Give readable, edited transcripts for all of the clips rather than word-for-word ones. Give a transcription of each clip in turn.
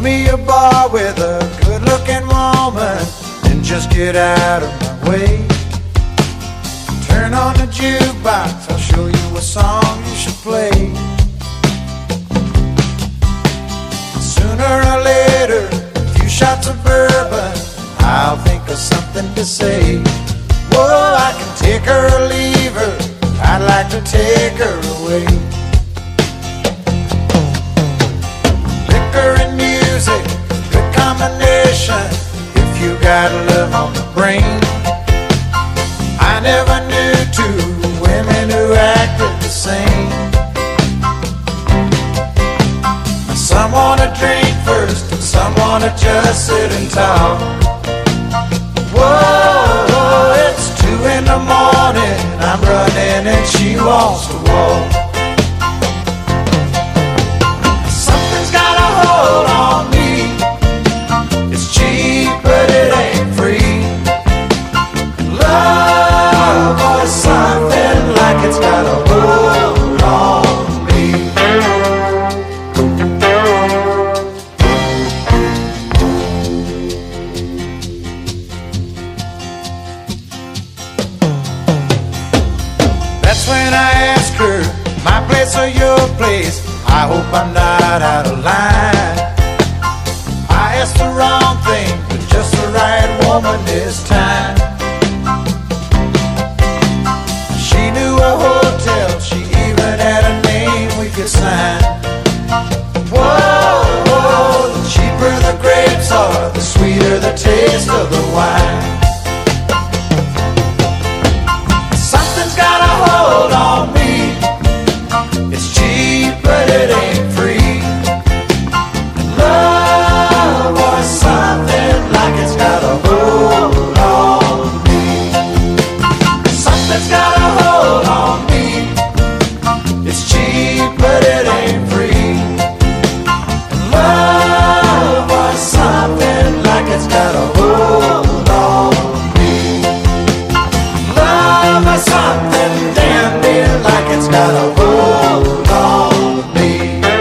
me a bar with a good-looking woman, and just get out of my way. Turn on the jukebox, I'll show you a song you should play. Sooner or later, a few shots of bourbon, I'll think of something to say. Whoa, I can take her or leave her, I'd like to take her away. Liquor and music, good combination, if you got love on the brain. I never knew two women who acted the same. Some wanna drink first, and some wanna just sit and talk. Whoa, it's 2 in the morning, I'm running and she wants to walk. Something's got a hold on me, it's cheap but it ain't free. Love was something like it's got a hold on me. That's when I ask her, my place or your place, I hope I'm not out of line. I asked the wrong thing, but just the right woman this time. She knew a hotel, she even had a name we could sign. Whoa, whoa, the cheaper the grapes are, the sweeter the taste of the wine. Something's got a hold on me, it's cheap but it ain't free. Love was something like it's got a hold on me. Something's got a hold on me, it's cheap but it ain't free. Love was something like it's got a hold on me. Love was something damn near like it's got a hold on me.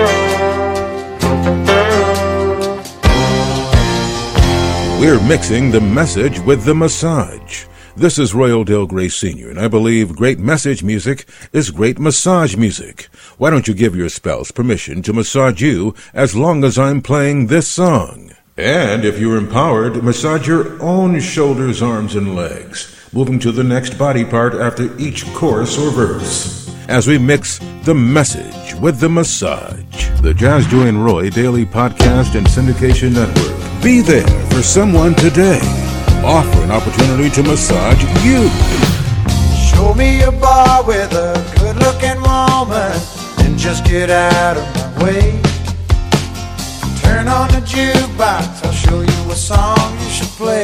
We're mixing the message with the massage. This is Royal Del Grey Sr., and I believe great message music is great massage music. Why don't you give your spouse permission to massage you as long as I'm playing this song? And if you're empowered, massage your own shoulders, arms, and legs, moving to the next body part after each chorus or verse. As we mix the message with the massage. The Jazz Joy and Roy Daily Podcast and Syndication Network. Be there for someone today. Offer an opportunity to massage you. Show me a bar with a good-looking woman, and just get out of my way. Turn on the jukebox, I'll show you a song you should play.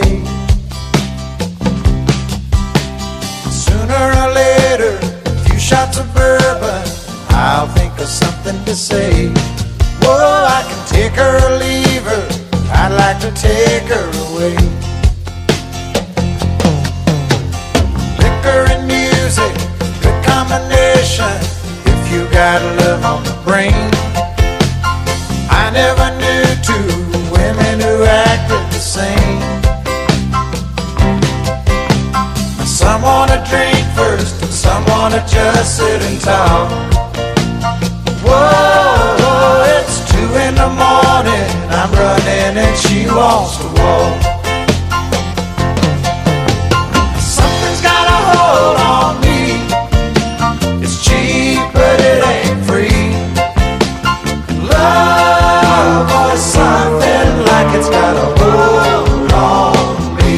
Sooner or later, a few shots of bourbon, I'll think of something to say. Whoa, I can take her or leave her, I'd like to take her away. Liquor and music, good combination, if you got love on the brain. I never knew two women who acted the same. Some wanna drink first, and some wanna just sit and talk. Whoa, it's 2 in the morning, I'm running and she wants to walk. Something's got a hold on me, it's cheap but it ain't free. Love was something like it's got a hold on me.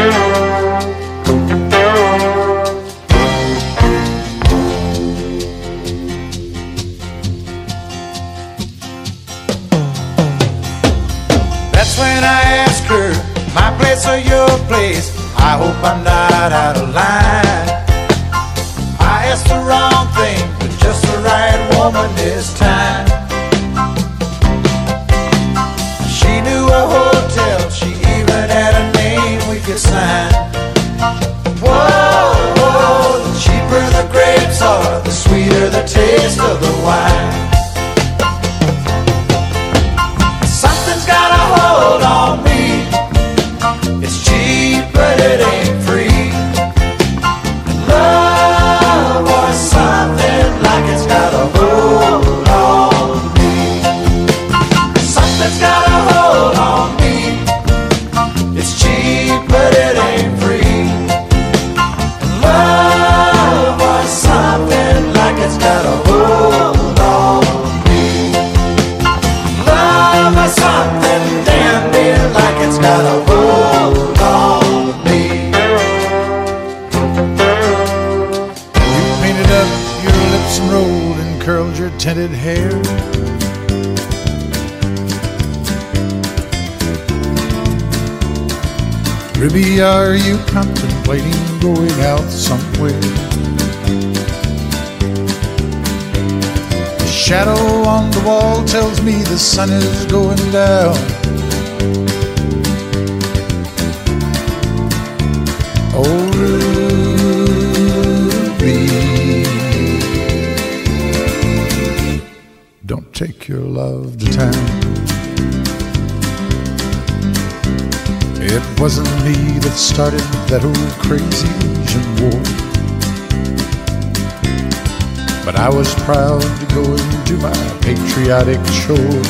That's when I ask her, my place or your place, I hope I'm not out of line. I asked the wrong thing, but just the right woman this time. She knew a hotel, she even had a name we could sign. Whoa, whoa, the cheaper the grapes are, the sweeter the taste of the wine. Something's got a Ruby, are you contemplating going out somewhere? The shadow on the wall tells me the sun is going down. Oh, Ruby, don't take your love to town. It wasn't me that started that old crazy Asian war, but I was proud to go and do my patriotic chore.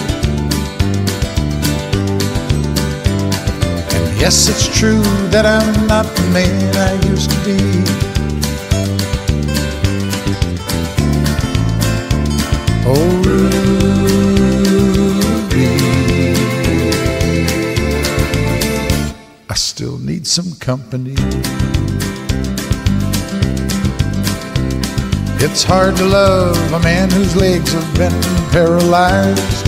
And yes, it's true that I'm not the man I used to be. Oh, Ruby, I still need some company. It's hard to love a man whose legs have been paralyzed.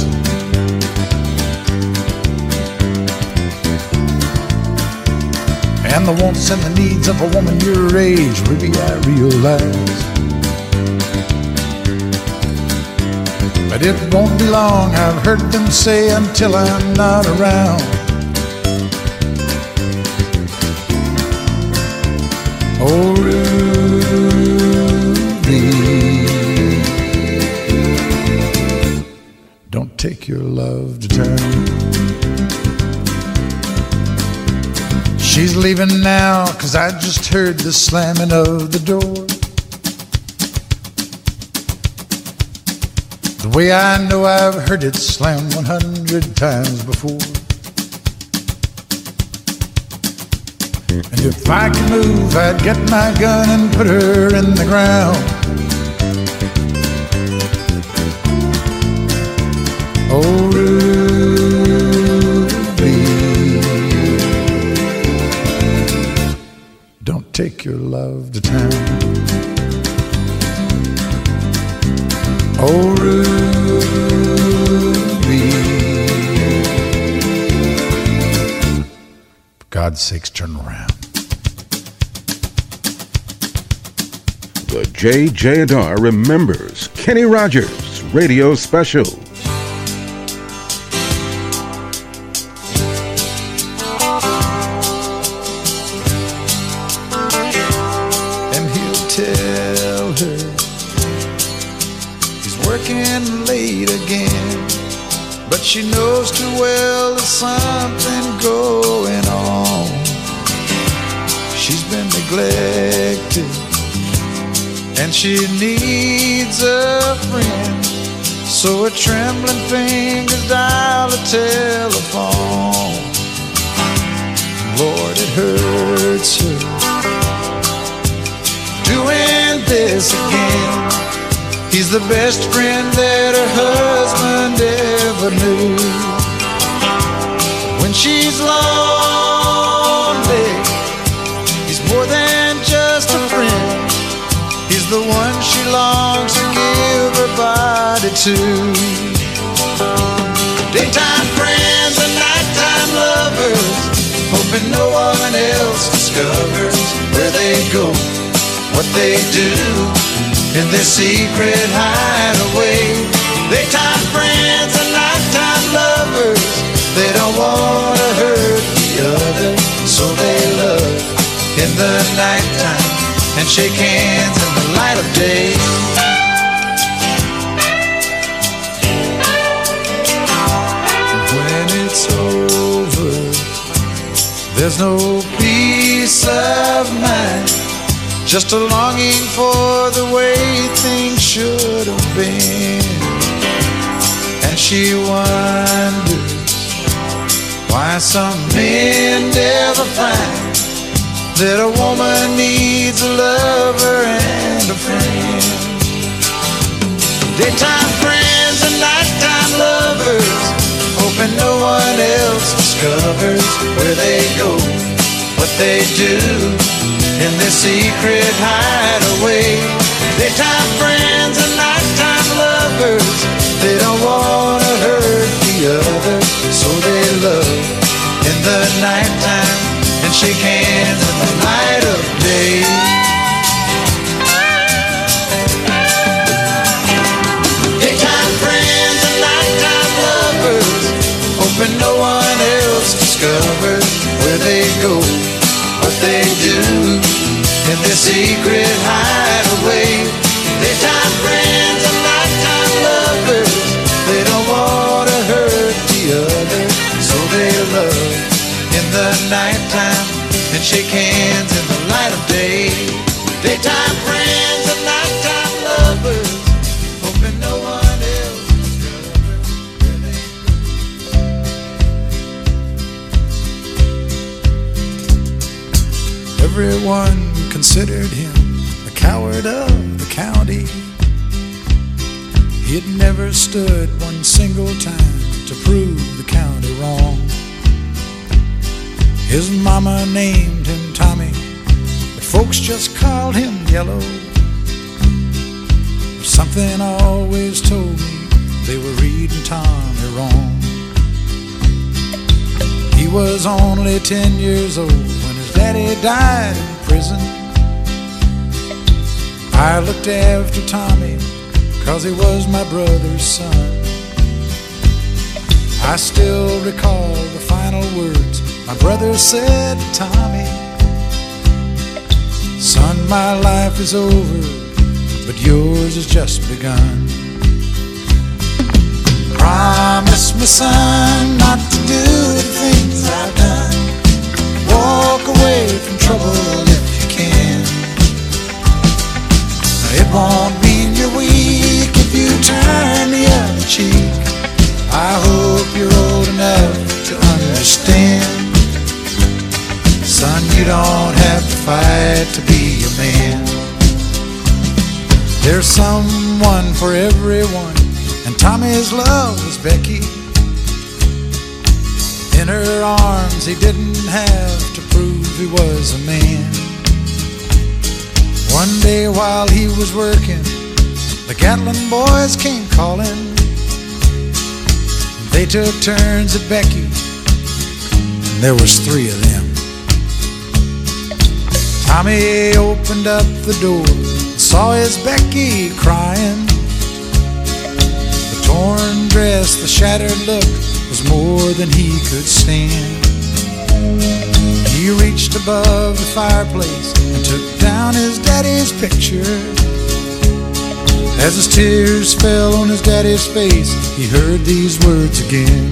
And the wants and the needs of a woman your age, Ruby, I realize. But it won't be long, I've heard them say, until I'm not around. Oh, Ruby, don't take your love to town. She's leaving now, 'cause I just heard the slamming of the door. The way I know I've heard it slam 100 times before. And if I could move, I'd get my gun and put her in the ground. Oh, Ruby, don't take your love to town. Oh, Ruby, for God's sakes, turn around. The JJ&R remembers Kenny Rogers Radio Special. And he'll tell her he's working late again, but she knows too well there's something going on. She's been neglected and she needs a friend, so her trembling fingers dial a telephone. Lord, it hurts her doing this again. He's the best friend that her husband ever knew. When she's lonely, he's more than just a friend. He's the one she longs to give her body to. Daytime friends and nighttime lovers, hoping no one else discovers where they go, what they do in their secret hideaway. Daytime friends and nighttime lovers, they don't want to hurt the other, so they love in the nighttime and shake hands in the light of day. When it's over, there's no peace of mind, just a longing for the way things should have been. And she wonders why some men never find that a woman needs a lover and a friend. Daytime friends and nighttime lovers, hoping no one else discovers where they go, what they do in their secret hideaway. Daytime friends and nighttime lovers, they don't want to hurt the other, so they love in the nighttime and shake hands in the light of day. Daytime friends and nighttime lovers, hoping no one else discovers where they go, what they do in their secret hideaway. Daytime friends and nighttime lovers, they don't want to hurt the other, so they love in the nighttime and shake hands in the light of day. Daytime friends and nighttime lovers, hoping no one else discovers where they go. Everyone considered him the coward of the county. He'd never stood one single time to prove the county wrong. His mama named him Tommy, but folks just called him Yellow. Something always told me they were reading Tommy wrong. He was only 10 years old when his daddy died in prison. I looked after Tommy 'cause he was my brother's son. I still recall the final words my brother said to Tommy. Son, my life is over, but yours has just begun. Promise me, son, not to do the things I've done. Walk away from trouble if you can. It won't mean you're weak if you turn the other cheek. I hope you're old enough to understand. Son, you don't have to fight to be a man. There's someone for everyone, and Tommy's love was Becky. In her arms he didn't have to prove he was a man. One day while he was working, the Gatlin boys came calling. They took turns at Becky, and there was 3 of them. Tommy opened up the door and saw his Becky crying. The torn dress, the shattered look was more than he could stand. He reached above the fireplace and took down his daddy's picture. As his tears fell on his daddy's face, he heard these words again.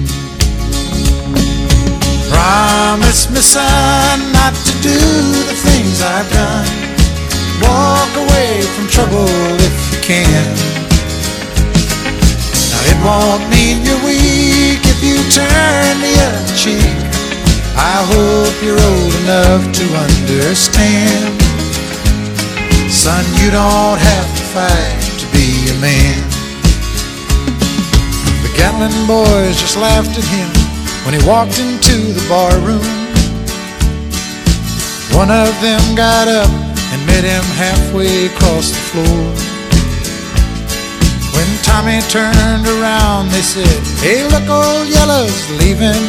Promise me, son, not to do the things I've done. Walk away from trouble if you can. Now it won't mean you're weak if you turn the other cheek. I hope you're old enough to understand. Son, you don't have to fight to be a man. The Gatlin boys just laughed at him when he walked into the bar room. One of them got up and met him halfway across the floor. When Tommy turned around, they said, "Hey, look, old Yellow's leaving."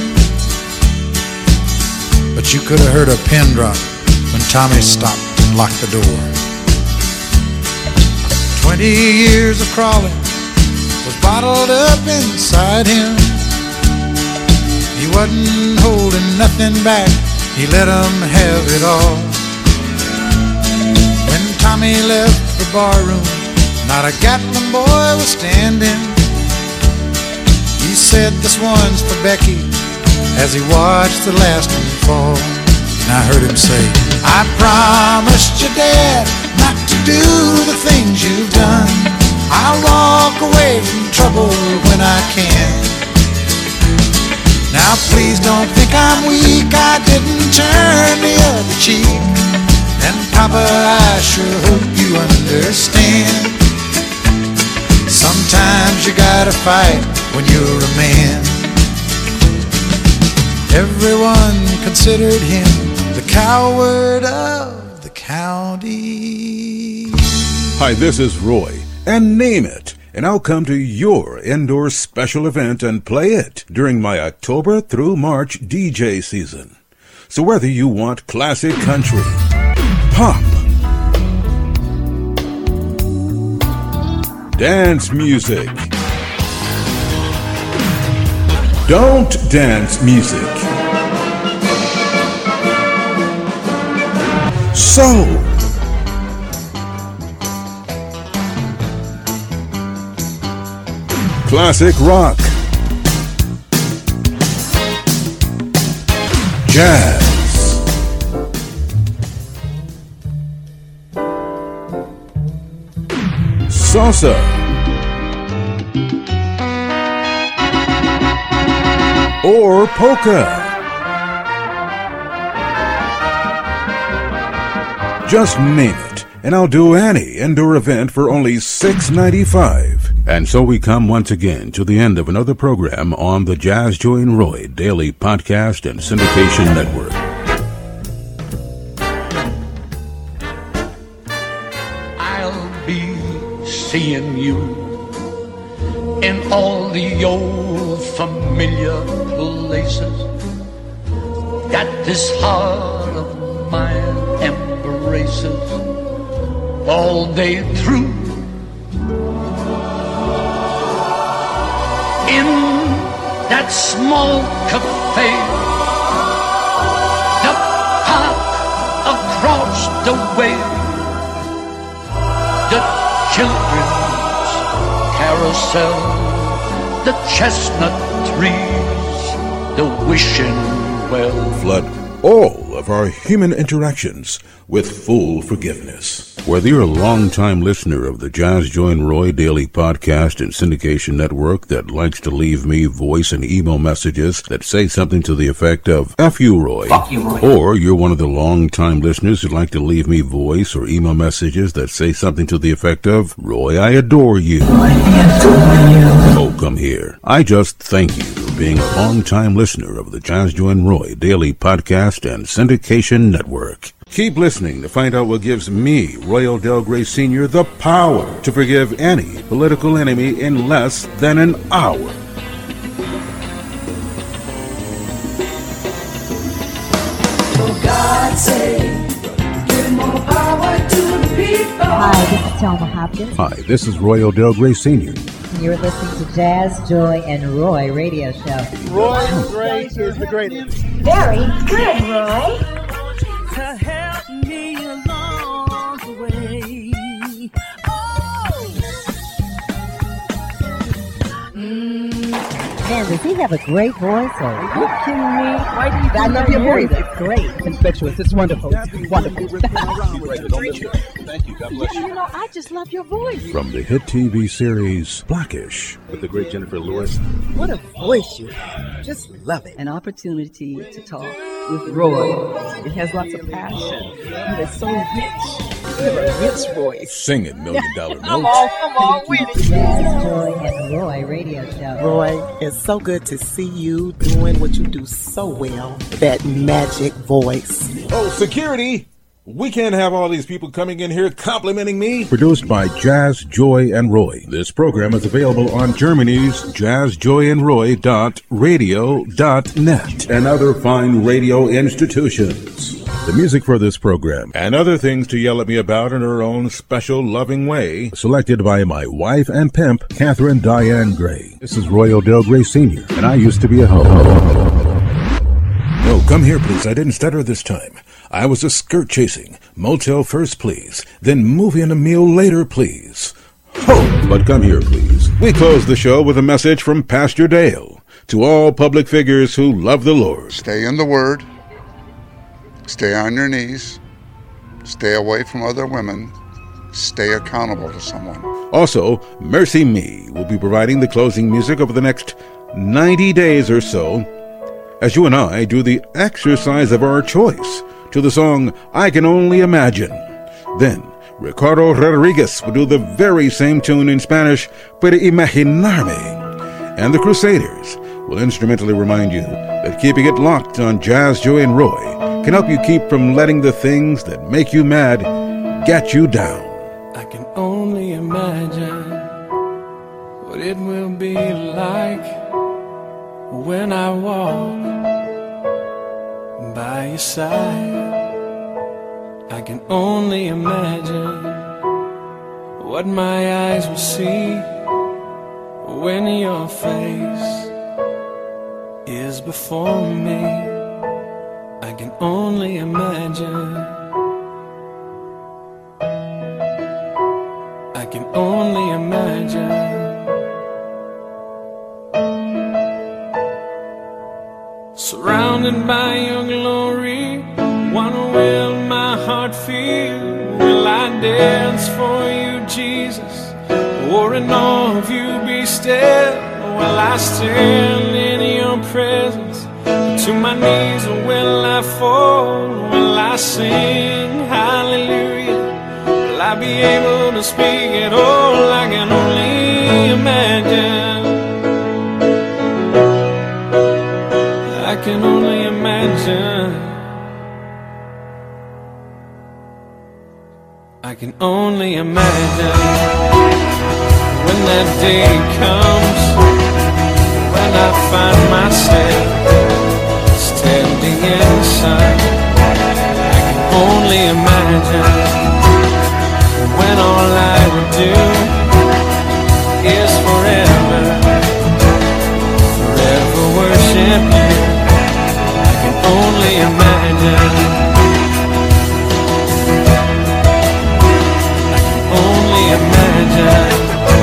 But you could have heard a pin drop when Tommy stopped and locked the door. 20 years of crawling was bottled up inside him. He wasn't holding nothing back, he let 'em have it all. When Tommy left the barroom, not a Gatlin boy was standing. He said, "This one's for Becky," as he watched the last one fall. And I heard him say, "I promised your dad not to do the things you've done. I'll walk away from trouble when I can. Now please don't think I'm weak, I didn't turn the other cheek. And Papa, I sure hope you understand. Sometimes you gotta fight when you're a man." Everyone considered him the coward of the county. Hi, this is Roy, and Name It, and I'll come to your indoor special event and play it during my October through March DJ season. So whether you want classic country, pop, dance music, don't dance music, soul, classic rock, jazz, salsa, or polka. Just name it, and I'll do any indoor event for only $6.95. And so we come once again to the end of another program on the Jazz Joy and Roy Daily Podcast and Syndication Network. I'll be seeing you in all the old familiar places that this heart of mine embraces all day through. In that small cafe, the park across the way, the children's carousel, the chestnut trees, the wishing well. Flood all of our human interactions with full forgiveness. Whether you're a long-time listener of the Jazz Joy and Roy Daily Podcast and Syndication Network that likes to leave me voice and email messages that say something to the effect of F you, Roy. Fuck you, Roy. Or you're one of the long-time listeners who'd like to leave me voice or email messages that say something to the effect of Roy, I adore you. Roy, I adore you. Oh, come here. I just thank you for being a long-time listener of the Jazz Joy and Roy Daily Podcast and Syndication Network. Keep listening to find out what gives me, Roy Odell Gray Sr., the power to forgive any political enemy in less than an hour. For God's sake, give more power to the people. Hi, this is Thelma Hopkins. Hi, this is Roy Odell Gray Sr. You're listening to Jazz, Joy, and Roy radio show. Roy Gray is the greatest. Very good, Roy. To help me along the way. Man, does he have a great voice? Or Are you kidding me? Why do you I love your voice. It's great. It's infectious. It's wonderful. It's wonderful. Thank you. God bless You know, I just love your voice. From the hit TV series Blackish with the great Jennifer Lewis. What a voice you have. Just love it. An opportunity to talk with Roy. It has lots of passion. It is so rich. You have a rich voice. Sing it, $1 Million Notes. Come on with it. Jazz, Joy, and Roy radio show. Roy, it's so good to see you doing what you do so well. That magic voice. Oh, security! We can't have all these people coming in here complimenting me. Produced by Jazz, Joy, and Roy. This program is available on Germany's jazzjoyandroy.radio.net and other fine radio institutions. The music for this program and other things to yell at me about in her own special loving way, selected by my wife and pimp, Catherine Diane Gray. This is Roy Odell Gray Sr., and I used to be a hoe. No, come here, please. I didn't stutter this time. I was a skirt chasing. Motel first, please. Then movie and a meal later, please. Ho! But come here, please. We close the show with a message from Pastor Dale to all public figures who love the Lord. Stay in the Word. Stay on your knees. Stay away from other women. Stay accountable to someone. Also, Mercy Me will be providing the closing music over the next 90 days or so, as you and I do the exercise of our choice to the song I Can Only Imagine. Then, Ricardo Rodriguez will do the very same tune in Spanish, Puede Imaginarme. And the Crusaders will instrumentally remind you that keeping it locked on Jazz, Joy, and Roy can help you keep from letting the things that make you mad get you down. I can only imagine what it will be like when I walk by your side. I can only imagine what my eyes will see when your face is before me. I can only imagine. I can only imagine. Surrounded by your glory, what will my heart feel? Will I dance for you, Jesus? Or in awe of you be still? Will I stand in your presence? To my knees or will I fall? Will I sing hallelujah? Will I be able to speak at all? I can only imagine. I can only imagine. I can only imagine when that day comes, when I find myself standing in the sun. I can only imagine when all I would do is forever, forever worship you. I can only imagine. Imagine.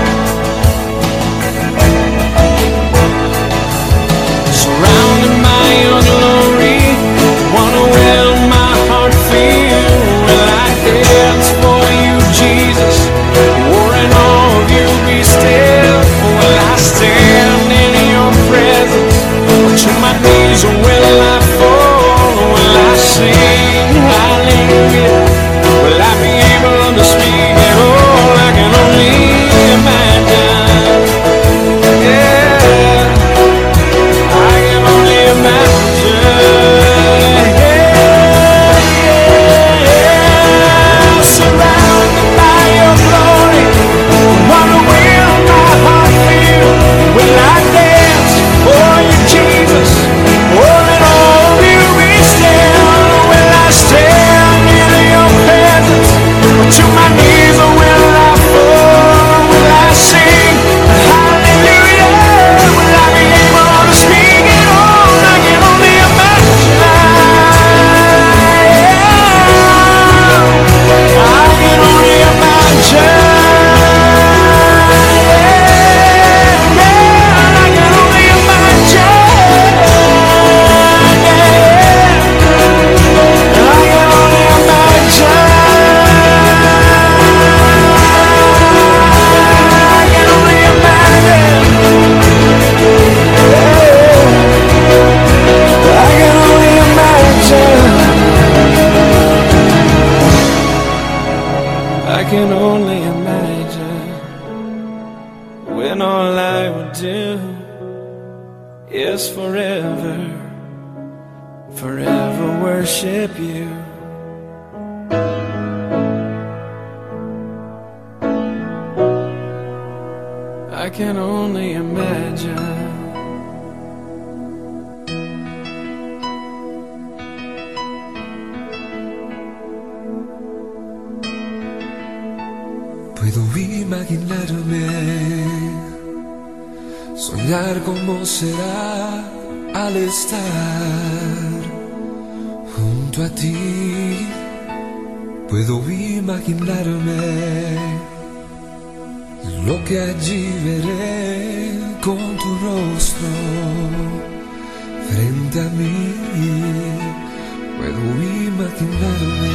Surrounded by your glory, what will my heart feel? Will I dance for you, Jesus? Or in awe of you be still? Will I stand in your presence? Or to my knees, or will I fall? Will I sing hallelujah? Will I be able to speak at all? I can only imagine. Yeah, I can only imagine. Yeah, surrounded by your glory, what will my heart feel? Will I dance for you, Jesus? Or in all of you be still? Will I stand in your presence? Or to my knees, or will I fall? Will I sing hallelujah? Will I be able to speak at all? I can only imagine. I can only imagine. I can only imagine. I can only imagine. I can only imagine when all I would do is forever, forever worship you. I can only imagine. Puedo imaginarme, soñar cómo será al estar junto a ti. Puedo imaginarme lo que allí veré con tu rostro frente a mí. Puedo imaginarme.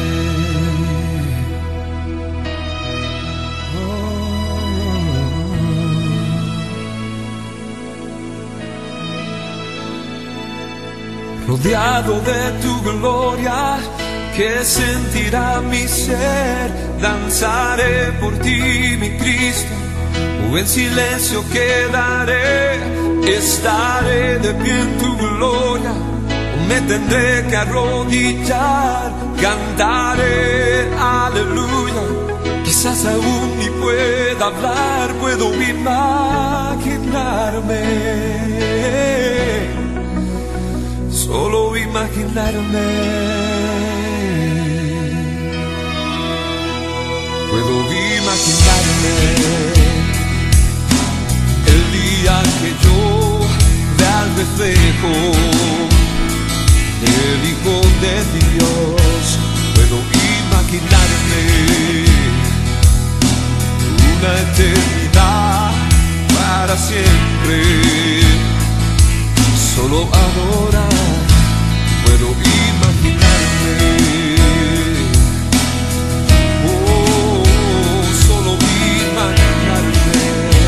Rodeado de tu gloria, que sentirá mi ser, danzaré por ti, mi Cristo, o en silencio quedaré, estaré de pie en tu gloria, o me tendré que arrodillar, cantaré aleluya, quizás aún ni pueda hablar, puedo imaginarme. Solo imaginarme, puedo imaginarme el día que yo vea al reflejo del Hijo de Dios. Puedo imaginarme una eternidad para siempre, solo adorar. Puedo imaginarme, oh, solo imaginarme,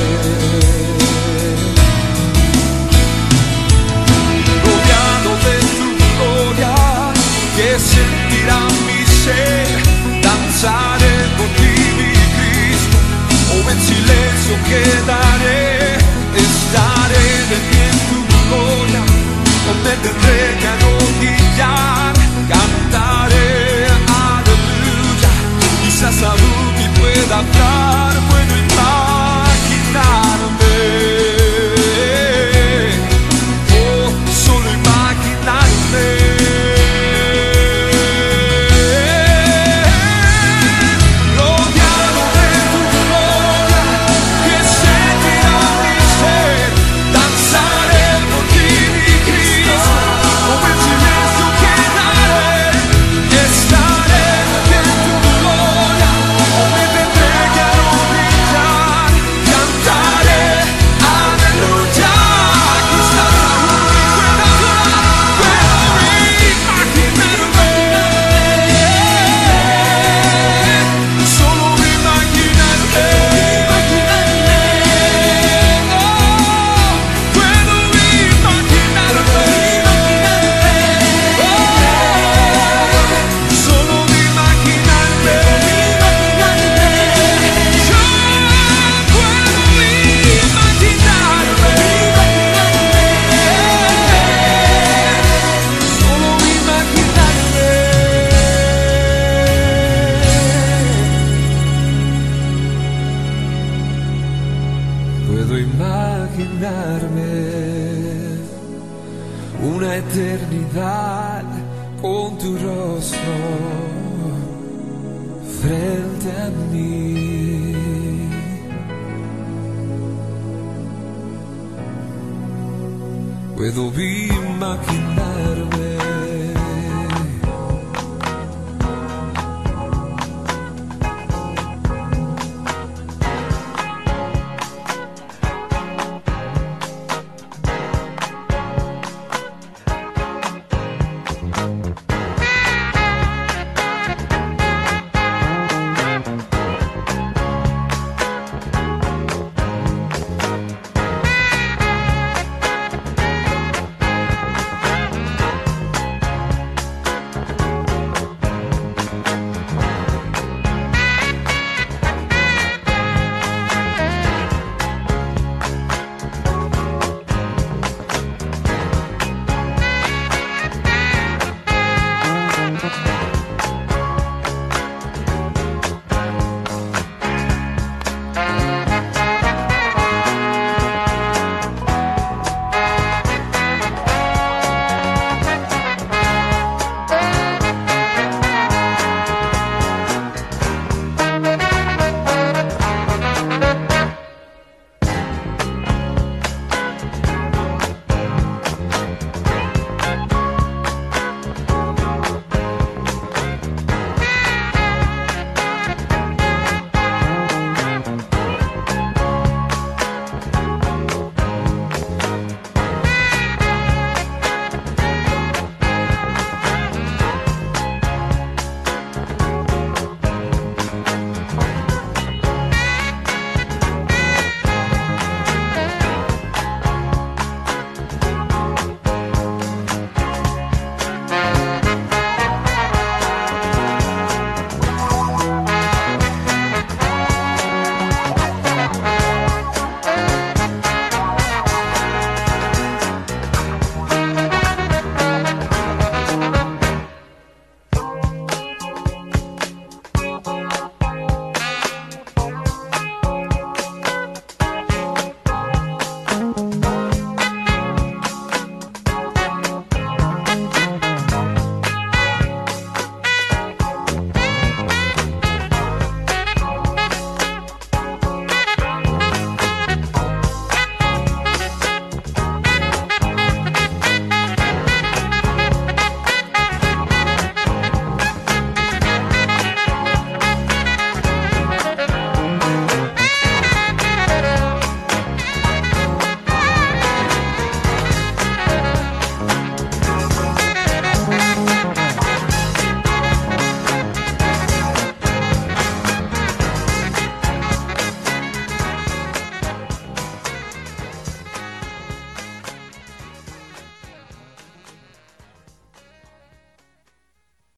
rodeado de tu gloria, que sentirá mi ser, danzaré por ti, mi Cristo, o en silencio quedaré, estaré de pie en tu gloria, no me tendré que arrodillar, cantaré aleluya, quizás aún ni pueda hablar, puedo imaginarme, oh, solo imaginarme, rodeado de tu gloria, que sentirá mi ser, danzaré por ti, mi Cristo, como en silencio quedaré, estaré en tu gloria, no me tendré que arrodillar, cantaré aleluya, quizás aún ni pueda hablar, puedo imaginarme, solo imaginarme, puedo imaginarme, solo imaginarme, yo puedo imaginarme, solo imaginarme. Puedo imaginarme una eternidad con tu rostro frente a mí. Puedo imaginarme